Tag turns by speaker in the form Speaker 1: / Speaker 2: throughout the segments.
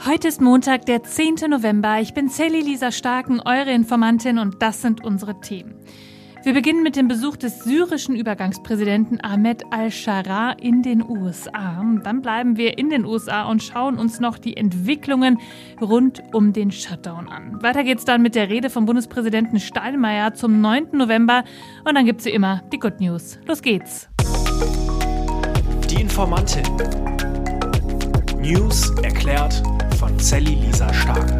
Speaker 1: Heute ist Montag, der 10. November. Ich bin Sally Lisa Starken, eure Informantin, und das sind unsere Themen. Wir beginnen mit dem Besuch des syrischen Übergangspräsidenten Ahmed al-Sharaa in den USA. Dann bleiben wir in den USA und schauen uns noch die Entwicklungen rund um den Shutdown an. Weiter geht's dann mit der Rede vom Bundespräsidenten Steinmeier zum 9. November. Und dann gibt's wie immer die Good News. Los geht's.
Speaker 2: Die Informantin. News erklärt von Sally Lisa Starken.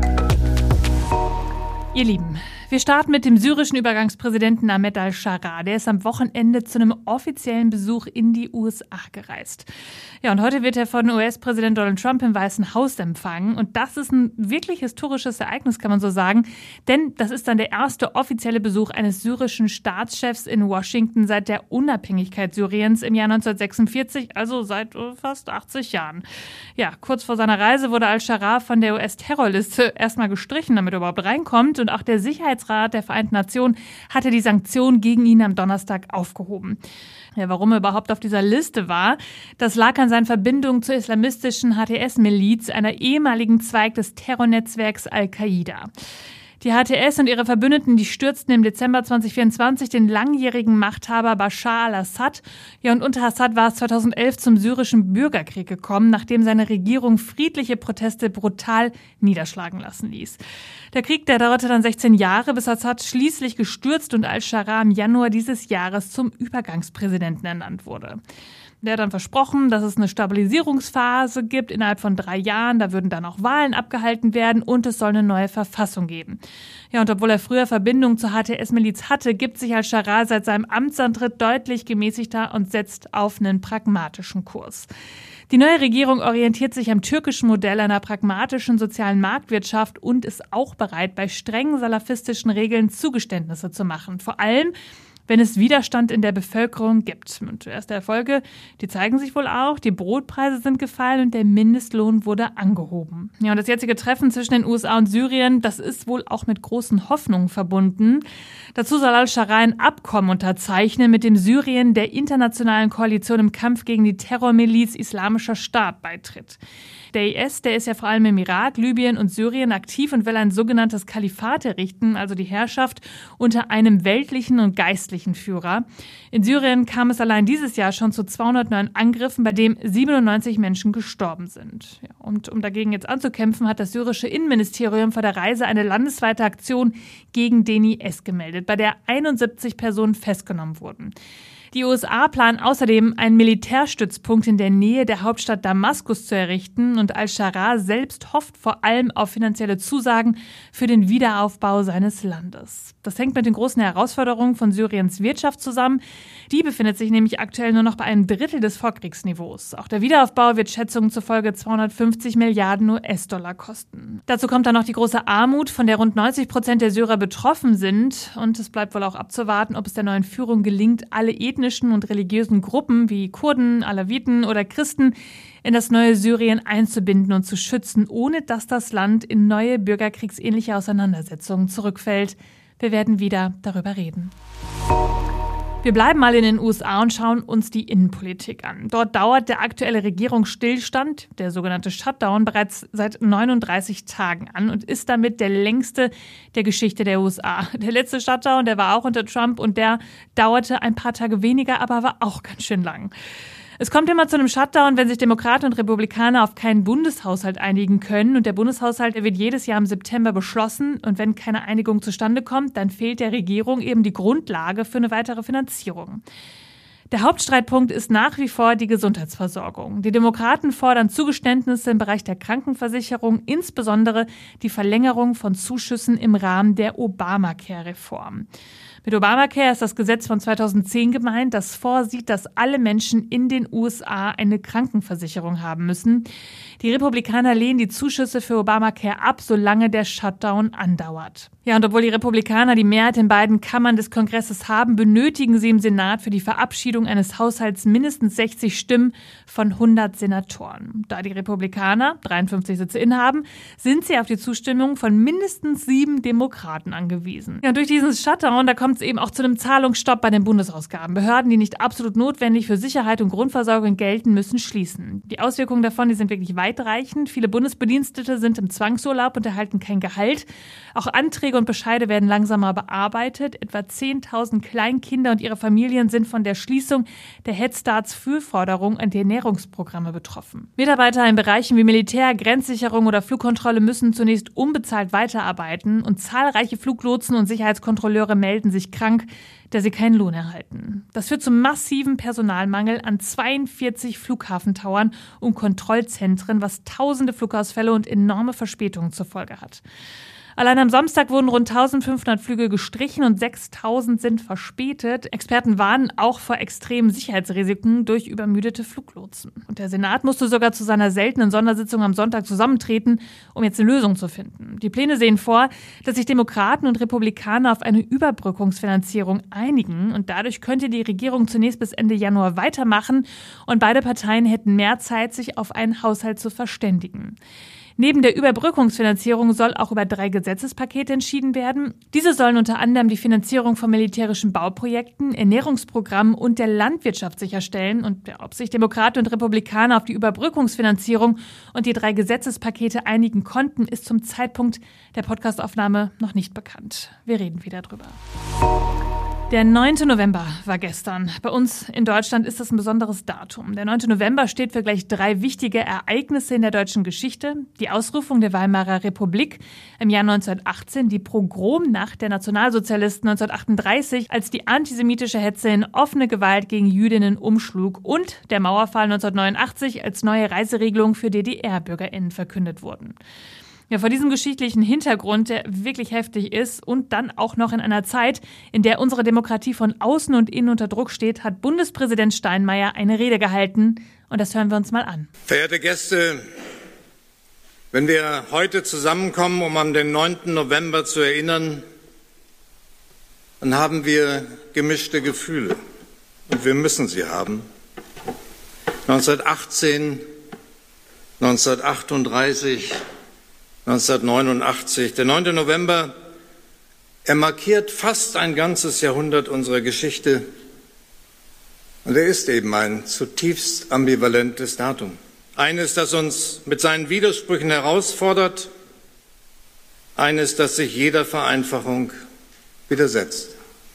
Speaker 1: Ihr Lieben, wir starten mit dem syrischen Übergangspräsidenten Ahmed al-Sharaa. Der ist am Wochenende zu einem offiziellen Besuch in die USA gereist. Ja, und heute wird er von US-Präsident Donald Trump im Weißen Haus empfangen. Und das ist ein wirklich historisches Ereignis, kann man so sagen. Denn das ist dann der erste offizielle Besuch eines syrischen Staatschefs in Washington seit der Unabhängigkeit Syriens im Jahr 1946, also seit fast 80 Jahren. Ja, kurz vor seiner Reise wurde al-Sharaa von der US-Terrorliste erstmal gestrichen, damit er überhaupt reinkommt. Und auch der Sicherheitsrat der Vereinten Nationen hatte die Sanktionen gegen ihn am Donnerstag aufgehoben. Ja, warum er überhaupt auf dieser Liste war, das lag an seinen Verbindungen zur islamistischen HTS-Miliz, einer ehemaligen Zweig des Terrornetzwerks Al-Qaida. Die HTS und ihre Verbündeten, die stürzten im Dezember 2024 den langjährigen Machthaber Bashar al-Assad. Ja, und unter Assad war es 2011 zum syrischen Bürgerkrieg gekommen, nachdem seine Regierung friedliche Proteste brutal niederschlagen lassen ließ. Der Krieg, der dauerte dann 16 Jahre, bis Assad schließlich gestürzt und al-Sharaa im Januar dieses Jahres zum Übergangspräsidenten ernannt wurde. Der hat dann versprochen, dass es eine Stabilisierungsphase gibt innerhalb von 3 Jahren. Da würden dann auch Wahlen abgehalten werden und es soll eine neue Verfassung geben. Ja, und obwohl er früher Verbindung zur HTS-Miliz hatte, gibt sich al-Sharaa seit seinem Amtsantritt deutlich gemäßigter und setzt auf einen pragmatischen Kurs. Die neue Regierung orientiert sich am türkischen Modell einer pragmatischen sozialen Marktwirtschaft und ist auch bereit, bei strengen salafistischen Regeln Zugeständnisse zu machen. Vor allem, wenn es Widerstand in der Bevölkerung gibt. Und erste Erfolge, die zeigen sich wohl auch. Die Brotpreise sind gefallen und der Mindestlohn wurde angehoben. Ja, und das jetzige Treffen zwischen den USA und Syrien, das ist wohl auch mit großen Hoffnungen verbunden. Dazu soll al-Sharaa ein Abkommen unterzeichnen, mit dem Syrien der internationalen Koalition im Kampf gegen die Terrormiliz Islamischer Staat beitritt. Der IS, der ist ja vor allem im Irak, Libyen und Syrien aktiv und will ein sogenanntes Kalifat errichten, also die Herrschaft unter einem weltlichen und geistlichen Führer. In Syrien kam es allein dieses Jahr schon zu 209 Angriffen, bei dem 97 Menschen gestorben sind. Ja, und um dagegen jetzt anzukämpfen, hat das syrische Innenministerium vor der Reise eine landesweite Aktion gegen den IS gemeldet, bei der 71 Personen festgenommen wurden. Die USA planen außerdem, einen Militärstützpunkt in der Nähe der Hauptstadt Damaskus zu errichten und al-Sharaa selbst hofft vor allem auf finanzielle Zusagen für den Wiederaufbau seines Landes. Das hängt mit den großen Herausforderungen von Syriens Wirtschaft zusammen. Die befindet sich nämlich aktuell nur noch bei einem Drittel des Vorkriegsniveaus. Auch der Wiederaufbau wird Schätzungen zufolge 250 Milliarden US-Dollar kosten. Dazu kommt dann noch die große Armut, von der rund 90% der Syrer betroffen sind. Und es bleibt wohl auch abzuwarten, ob es der neuen Führung gelingt, alle ethnischen und religiösen Gruppen wie Kurden, Alawiten oder Christen in das neue Syrien einzubinden und zu schützen, ohne dass das Land in neue bürgerkriegsähnliche Auseinandersetzungen zurückfällt. Wir werden wieder darüber reden. Wir bleiben mal in den USA und schauen uns die Innenpolitik an. Dort dauert der aktuelle Regierungsstillstand, der sogenannte Shutdown, bereits seit 39 Tagen an und ist damit der längste der Geschichte der USA. Der letzte Shutdown, der war auch unter Trump und der dauerte ein paar Tage weniger, aber war auch ganz schön lang. Es kommt immer zu einem Shutdown, wenn sich Demokraten und Republikaner auf keinen Bundeshaushalt einigen können. Und der Bundeshaushalt, der wird jedes Jahr im September beschlossen. Und wenn keine Einigung zustande kommt, dann fehlt der Regierung eben die Grundlage für eine weitere Finanzierung. Der Hauptstreitpunkt ist nach wie vor die Gesundheitsversorgung. Die Demokraten fordern Zugeständnisse im Bereich der Krankenversicherung, insbesondere die Verlängerung von Zuschüssen im Rahmen der Obamacare-Reform. Mit Obamacare ist das Gesetz von 2010 gemeint, das vorsieht, dass alle Menschen in den USA eine Krankenversicherung haben müssen. Die Republikaner lehnen die Zuschüsse für Obamacare ab, solange der Shutdown andauert. Ja, und obwohl die Republikaner die Mehrheit in beiden Kammern des Kongresses haben, benötigen sie im Senat für die Verabschiedung eines Haushalts mindestens 60 Stimmen von 100 Senatoren. Da die Republikaner 53 Sitze innehaben, sind sie auf die Zustimmung von mindestens 7 Demokraten angewiesen. Ja, und durch diesen Shutdown, da kommt kommt es eben auch zu einem Zahlungsstopp bei den Bundesausgaben. Behörden, die nicht absolut notwendig für Sicherheit und Grundversorgung gelten, müssen schließen. Die Auswirkungen davon, die sind wirklich weitreichend. Viele Bundesbedienstete sind im Zwangsurlaub und erhalten kein Gehalt. Auch Anträge und Bescheide werden langsamer bearbeitet. Etwa 10.000 Kleinkinder und ihre Familien sind von der Schließung der Headstarts-Frühforderung und der Ernährungsprogramme betroffen. Mitarbeiter in Bereichen wie Militär, Grenzsicherung oder Flugkontrolle müssen zunächst unbezahlt weiterarbeiten und zahlreiche Fluglotsen und Sicherheitskontrolleure melden sich krank, da sie keinen Lohn erhalten. Das führt zum massiven Personalmangel an 42 Flughafentowern und Kontrollzentren, was tausende Flugausfälle und enorme Verspätungen zur Folge hat. Allein am Samstag wurden rund 1.500 Flüge gestrichen und 6.000 sind verspätet. Experten warnen auch vor extremen Sicherheitsrisiken durch übermüdete Fluglotsen. Und der Senat musste sogar zu seiner seltenen Sondersitzung am Sonntag zusammentreten, um jetzt eine Lösung zu finden. Die Pläne sehen vor, dass sich Demokraten und Republikaner auf eine Überbrückungsfinanzierung einigen. Und dadurch könnte die Regierung zunächst bis Ende Januar weitermachen. Und beide Parteien hätten mehr Zeit, sich auf einen Haushalt zu verständigen. Neben der Überbrückungsfinanzierung soll auch über 3 Gesetzespakete entschieden werden. Diese sollen unter anderem die Finanzierung von militärischen Bauprojekten, Ernährungsprogrammen und der Landwirtschaft sicherstellen. Und ob sich Demokraten und Republikaner auf die Überbrückungsfinanzierung und die 3 Gesetzespakete einigen konnten, ist zum Zeitpunkt der Podcastaufnahme noch nicht bekannt. Wir reden wieder drüber. Der 9. November war gestern. Bei uns in Deutschland ist das ein besonderes Datum. Der 9. November steht für gleich 3 wichtige Ereignisse in der deutschen Geschichte. Die Ausrufung der Weimarer Republik im Jahr 1918, die Pogromnacht der Nationalsozialisten 1938, als die antisemitische Hetze in offene Gewalt gegen Jüdinnen umschlug und der Mauerfall 1989, als neue Reiseregelungen für DDR-BürgerInnen verkündet wurden. Ja, vor diesem geschichtlichen Hintergrund, der wirklich heftig ist und dann auch noch in einer Zeit, in der unsere Demokratie von außen und innen unter Druck steht, hat Bundespräsident Steinmeier eine Rede gehalten. Und das hören wir uns mal an.
Speaker 3: Verehrte Gäste, wenn wir heute zusammenkommen, um an den 9. November zu erinnern, dann haben wir gemischte Gefühle. Und wir müssen sie haben. 1918, 1938, 1989. Der 9. November, er markiert fast ein ganzes Jahrhundert unserer Geschichte. Und er ist eben ein zutiefst ambivalentes Datum. Eines, das uns mit seinen Widersprüchen herausfordert, eines, das sich jeder Vereinfachung widersetzt.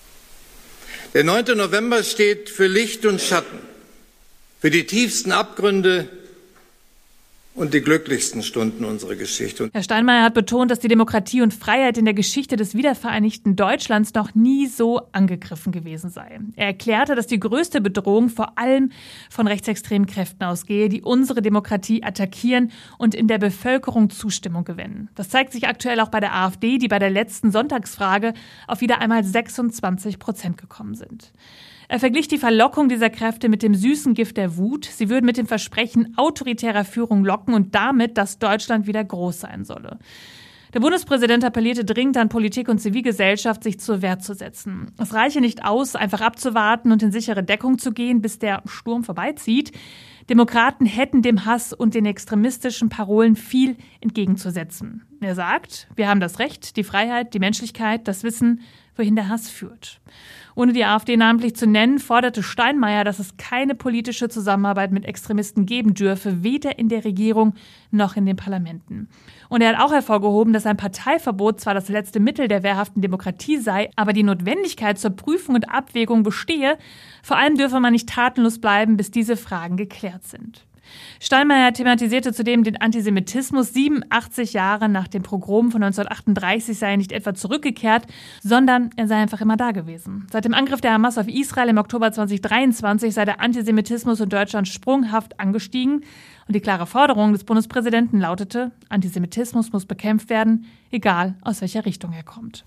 Speaker 3: Der 9. November steht für Licht und Schatten, für die tiefsten Abgründe und die glücklichsten Stunden unserer Geschichte.
Speaker 1: Herr Steinmeier hat betont, dass die Demokratie und Freiheit in der Geschichte des wiedervereinigten Deutschlands noch nie so angegriffen gewesen sei. Er erklärte, dass die größte Bedrohung vor allem von rechtsextremen Kräften ausgehe, die unsere Demokratie attackieren und in der Bevölkerung Zustimmung gewinnen. Das zeigt sich aktuell auch bei der AfD, die bei der letzten Sonntagsfrage auf wieder einmal 26% gekommen sind. Er verglich die Verlockung dieser Kräfte mit dem süßen Gift der Wut. Sie würden mit dem Versprechen autoritärer Führung locken und damit, dass Deutschland wieder groß sein solle. Der Bundespräsident appellierte dringend an Politik und Zivilgesellschaft, sich zur Wehr zu setzen. Es reiche nicht aus, einfach abzuwarten und in sichere Deckung zu gehen, bis der Sturm vorbeizieht. Demokraten hätten dem Hass und den extremistischen Parolen viel entgegenzusetzen. Er sagt, wir haben das Recht, die Freiheit, die Menschlichkeit, das Wissen, wohin der Hass führt. Ohne die AfD namentlich zu nennen, forderte Steinmeier, dass es keine politische Zusammenarbeit mit Extremisten geben dürfe, weder in der Regierung noch in den Parlamenten. Und er hat auch hervorgehoben, dass ein Parteiverbot zwar das letzte Mittel der wehrhaften Demokratie sei, aber die Notwendigkeit zur Prüfung und Abwägung bestehe. Vor allem dürfe man nicht tatenlos bleiben, bis diese Fragen geklärt sind. Steinmeier thematisierte zudem den Antisemitismus. 87 Jahre nach dem Pogrom von 1938 sei er nicht etwa zurückgekehrt, sondern er sei einfach immer da gewesen. Seit dem Angriff der Hamas auf Israel im Oktober 2023 sei der Antisemitismus in Deutschland sprunghaft angestiegen. Und die klare Forderung des Bundespräsidenten lautete, Antisemitismus muss bekämpft werden, egal aus welcher Richtung er kommt.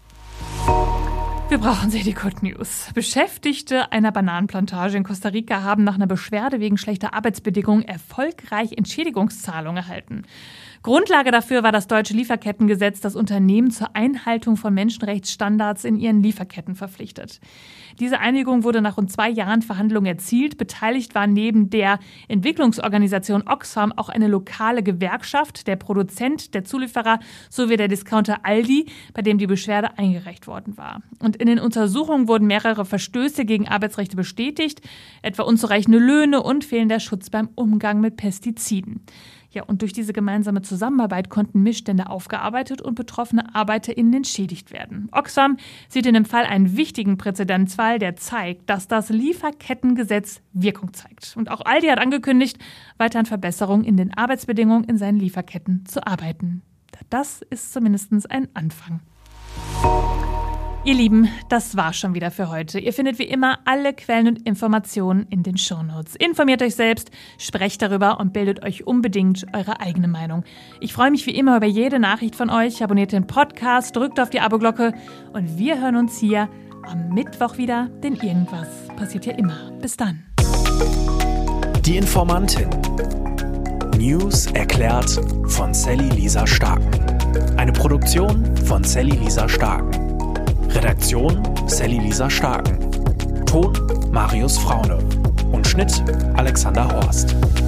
Speaker 1: Wir brauchen sie, die Good News. Beschäftigte einer Bananenplantage in Costa Rica haben nach einer Beschwerde wegen schlechter Arbeitsbedingungen erfolgreich Entschädigungszahlungen erhalten. Grundlage dafür war das deutsche Lieferkettengesetz, das Unternehmen zur Einhaltung von Menschenrechtsstandards in ihren Lieferketten verpflichtet. Diese Einigung wurde nach rund 2 Jahren Verhandlungen erzielt. Beteiligt war neben der Entwicklungsorganisation Oxfam auch eine lokale Gewerkschaft, der Produzent, der Zulieferer sowie der Discounter Aldi, bei dem die Beschwerde eingereicht worden war. Und Und in den Untersuchungen wurden mehrere Verstöße gegen Arbeitsrechte bestätigt, etwa unzureichende Löhne und fehlender Schutz beim Umgang mit Pestiziden. Ja, und durch diese gemeinsame Zusammenarbeit konnten Missstände aufgearbeitet und betroffene ArbeiterInnen entschädigt werden. Oxfam sieht in dem Fall einen wichtigen Präzedenzfall, der zeigt, dass das Lieferkettengesetz Wirkung zeigt. Und auch Aldi hat angekündigt, weiter an Verbesserungen in den Arbeitsbedingungen in seinen Lieferketten zu arbeiten. Das ist zumindest ein Anfang. Ihr Lieben, das war schon wieder für heute. Ihr findet wie immer alle Quellen und Informationen in den Shownotes. Informiert euch selbst, sprecht darüber und bildet euch unbedingt eure eigene Meinung. Ich freue mich wie immer über jede Nachricht von euch. Abonniert den Podcast, drückt auf die Abo-Glocke und wir hören uns hier am Mittwoch wieder, denn irgendwas passiert ja immer. Bis dann.
Speaker 2: Die Informantin. News erklärt von Sally Lisa Starken. Eine Produktion von Sally Lisa Starken. Redaktion Sally Lisa Starken. Ton Marius Fraune. Und Schnitt Alexander Horst.